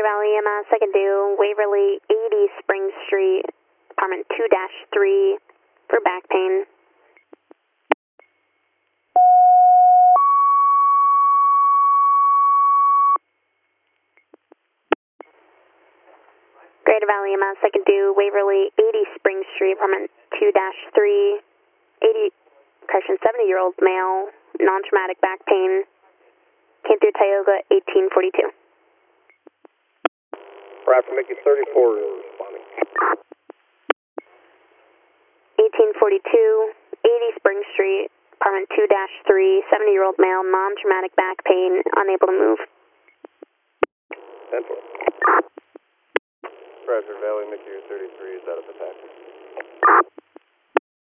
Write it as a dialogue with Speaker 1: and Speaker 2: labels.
Speaker 1: Valley EMS, I can do Waverly 80 Spring Street, apartment 2-3 for back pain. Greater Valley EMS, I can do Waverly 80 Spring Street, apartment 2-3, 70-year-old male, non-traumatic back pain, came through Tioga 1842.
Speaker 2: Raptor Mickey 34 responding.
Speaker 1: 1842, 80 Spring Street, apartment 2-3, 70-year-old male, non-traumatic back pain, unable to move.
Speaker 2: 10-4. Raptor Valley Mickey 33 is out of the package.